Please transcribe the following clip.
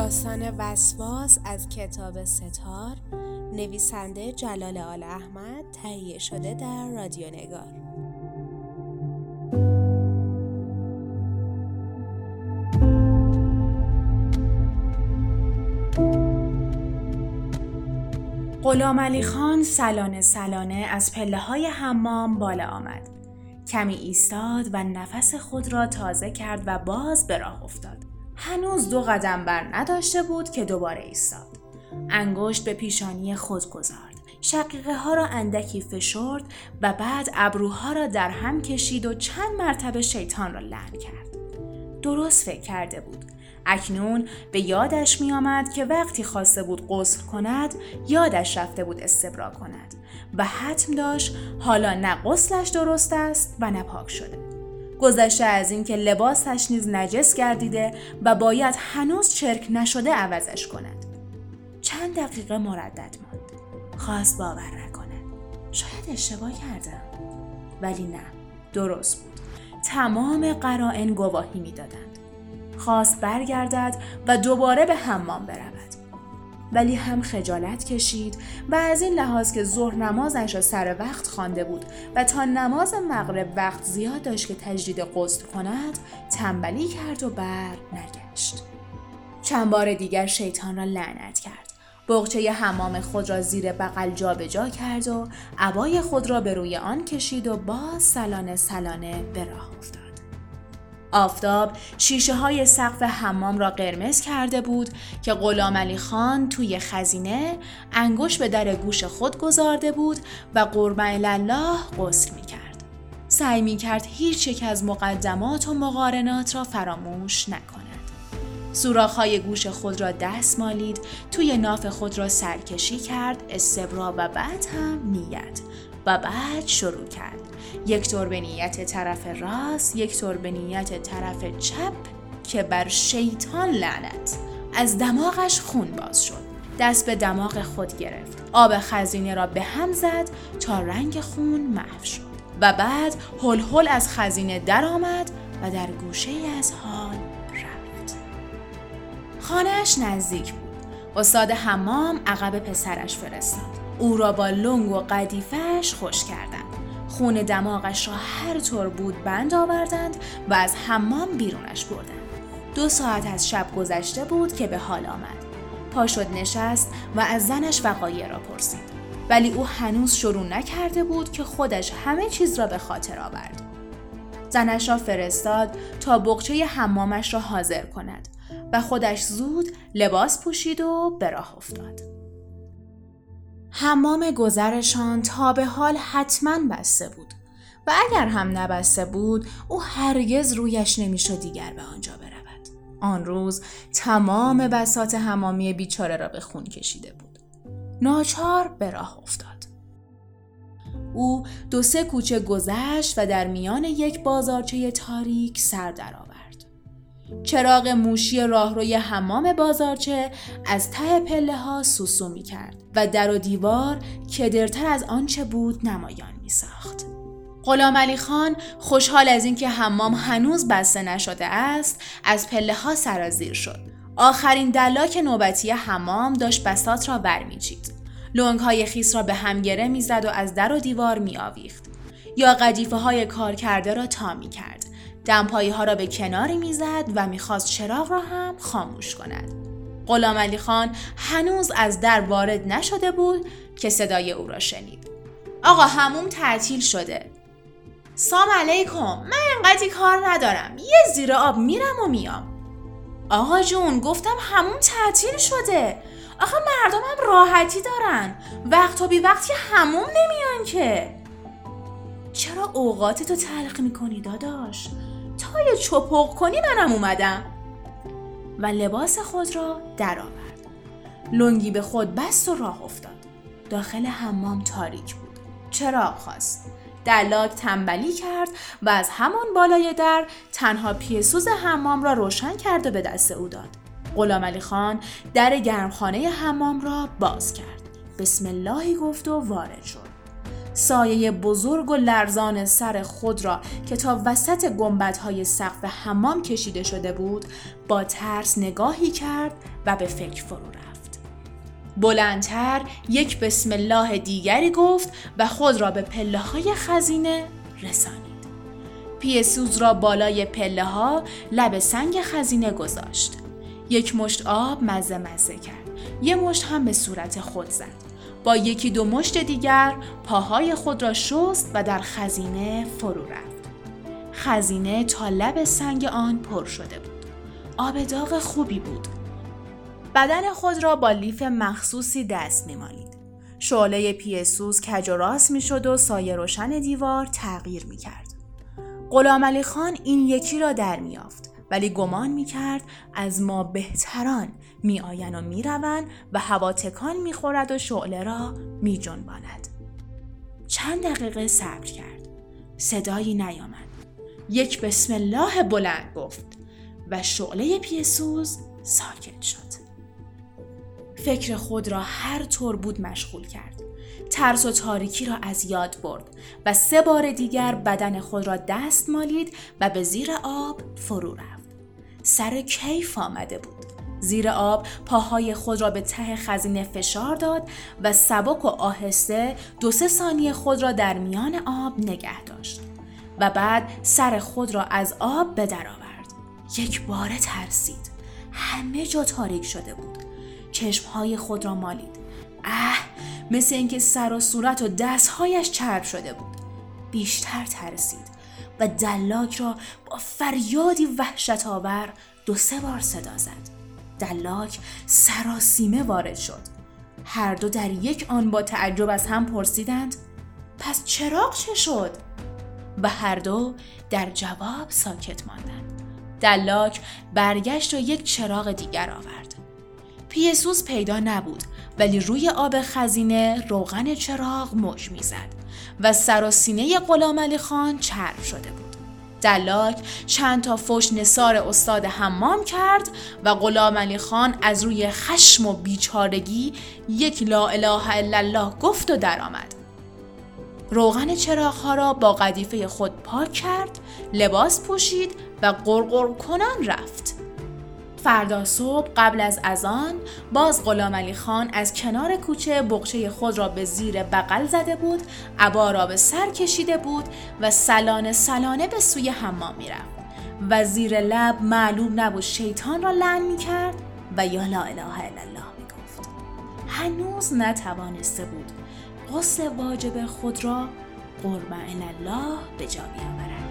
داستان وسواس از کتاب ستار، نویسنده جلال آل احمد، تهیه شده در رادیو نگار. غلامعلی خان سلانه از پله‌های حمام بالا آمد. کمی ایستاد و نفس خود را تازه کرد و باز به راه افتاد. هنوز 2 قدم بر نداشته بود که دوباره ایستاد. انگشت به پیشانی خود گذارد. شقیقه ها را اندکی فشرد و بعد ابروها را در هم کشید و چند مرتبه شیطان را لعن کرد. درست فکر کرده بود. اکنون به یادش می آمد که وقتی خواسته بود غسل کند، یادش رفته بود استبرا کند و حتم داشت حالا نه غسلش درست است و نه پاک شده. گذشته از این که لباسش نیز نجس گردیده و باید هنوز چرک نشده عوضش کند. چند دقیقه مردد ماند. خواست باور نکند. شاید اشتباه کردم. ولی نه، درست بود. تمام قرائن گواهی می دادند. خواست برگردد و دوباره به حمام برود. ولی هم خجالت کشید و از این لحاظ که ظهر نمازش را سر وقت خوانده بود و تا نماز مغرب وقت زیاد داشت که تجدید غسل کند، تنبلی کرد و بر نگشت. چند بار دیگر شیطان را لعنت کرد. بقچه حمام خود را زیر بغل جابجا کرد و عبای خود را به روی آن کشید و باز سلانه به راه افتاد. آفتاب شیشه های سقف حمام را قرمز کرده بود که غلامعلی خان توی خزینه انگشت به در گوش خود گذارده بود و قربان الله غسل می کرد. سعی می کرد هیچ یک از مقدمات و مقارنات را فراموش نکند. سوراخ‌های گوش خود را دست مالید، توی ناف خود را سرکشی کرد، استبرا و بعد هم نیت و بعد شروع کرد. یک طور به نیت طرف راست، یک طور به نیت طرف چپ که بر شیطان لعنت. از دماغش خون باز شد. دست به دماغ خود گرفت. آب خزینه را به هم زد تا رنگ خون محو شد و بعد هل از خزینه در آمد و در گوشه از حال رفت. خانه‌اش نزدیک بود. استاد حمام عقب پسرش فرستاد. او را با لنگ و قدیفه‌اش خوش کردند. خون دماغش را هر طور بود بند آوردند و از حمام بیرونش بردند. 2 ساعت از شب گذشته بود که به حال آمد. پا شد نشست و از زنش وقایع را پرسید. ولی او هنوز شروع نکرده بود که خودش همه چیز را به خاطر آورد. زنش را فرستاد تا بقچه حمامش را حاضر کند و خودش زود لباس پوشید و به راه افتاد. حمام گذرشان تا به حال حتما بسته بود و اگر هم نبسته بود او هرگز رویش نمیشد دیگر به آنجا برود. آن روز تمام بساط حمامی بیچاره را به خون کشیده بود. ناچار به راه افتاد. او 2-3 کوچه گذشت و در میان یک بازارچه تاریک سر درآورد. چراغ موشی راهروی حمام بازارچه از ته پله ها سوسو می کرد و در و دیوار کدرتر از آنچه بود نمایان می ساخت. غلامعلی خان خوشحال از اینکه حمام هنوز بسته نشده است از پله ها سرازیر شد. آخرین دلاک نوبتی حمام داشت بساط را برمی‌چید. لنگ های خیس را به هم گره می زد و از در و دیوار می آویخت یا قدیفه های کار کرده را تا می کرد. دمپایی ها را به کناری میزد و میخواست چراغ را هم خاموش کند. غلامعلی خان هنوز از در وارد نشده بود که صدای او را شنید. آقا حموم تعطیل شده. سلام علیکم، من انقدری کار ندارم، یه زیر آب میرم و میام. آقا جون گفتم حموم تعطیل شده. آخه مردم هم راحتی دارن، وقت و بی وقتی حموم نمیان که. چرا اوقاتتو تلخ میکنی داداش؟ تا یه چپق کنی منم اومدم. و لباس خود را در آورد. لنگی به خود بست و راه افتاد. داخل حمام تاریک بود. چراغ خواست. دلاک تنبلی کرد و از همان بالای در تنها پیه‌سوز حمام را روشن کرد و به دست او داد. غلامعلی خان در گرمخانه حمام را باز کرد. بسم الله گفت و وارد شد. سایه بزرگ و لرزان سر خود را که تا وسط گنبدهای سقف حمام کشیده شده بود با ترس نگاهی کرد و به فکر فرو رفت. بلندتر یک بسم الله دیگری گفت و خود را به پله‌های خزینه رسانید. پیه‌سوز را بالای پله‌ها لب سنگ خزینه گذاشت. یک مشت آب مزه کرد. یک مشت هم به صورت خود زد. با یکی دو مشت دیگر پاهای خود را شست و در خزینه فرو رفت. خزینه تا لب سنگ آن پر شده بود. آب داغ خوبی بود. بدن خود را با لیف مخصوصی دست می‌مالید. شعله پیه‌سوز کج و راست می‌شد و سایه روشن دیوار تغییر می‌کرد. غلامعلی خان این یکی را در می‌یافت، ولی گمان می‌کرد از ما بهتران می‌آیند و می‌روند و هوا تکان می‌خورد و شعله را می‌جنباند. چند دقیقه صبر کرد. صدایی نیامد. یک بسم الله بلند گفت و شعله پیه‌سوز ساکت شد. فکر خود را هر طور بود مشغول کرد. ترس و تاریکی را از یاد برد و 3 بار دیگر بدن خود را دست مالید و به زیر آب فرو رفت. سر کیف آمده بود. زیر آب پاهای خود را به ته خزینه فشار داد و سبک و آهسته 2-3 ثانیه خود را در میان آب نگه داشت و بعد سر خود را از آب به در آورد. یک باره ترسید. همه جا تاریک شده بود. چشمهای خود را مالید. مثل اینکه سر و صورت و دستهایش چرب شده بود. بیشتر ترسید و دلاک را با فریادی وحشت‌آور 2-3 بار صدا زد. دلاک سراسیمه وارد شد. هر دو در یک آن با تعجب از هم پرسیدند پس چراغ چه شد؟ و هر دو در جواب ساکت ماندند. دلاک برگشت و یک چراغ دیگر آورد. پیه‌سوز پیدا نبود، ولی روی آب خزینه روغن چراغ موج می‌زد و سر و سینه غلامعلی خان چرب شده بود. دلاک چند تا فحش نثار استاد حمام کرد و غلامعلی خان از روی خشم و بیچارگی یک لا اله الا الله گفت و درآمد. روغن چراغ‌ها را با قدیفه خود پاک کرد، لباس پوشید و غرغر کنان رفت. فردا صبح قبل از اذان باز غلامعلی خان از کنار کوچه بقچه خود را به زیر بغل زده بود، عبا را به سر کشیده بود و سلانه سلانه به سوی حمام می رفت و زیر لب معلوم نبود شیطان را لعن می کرد و یا لا اله الا الله می گفت. هنوز نتوانسته بود غسل واجب خود را قرب الله به جا بیاورد.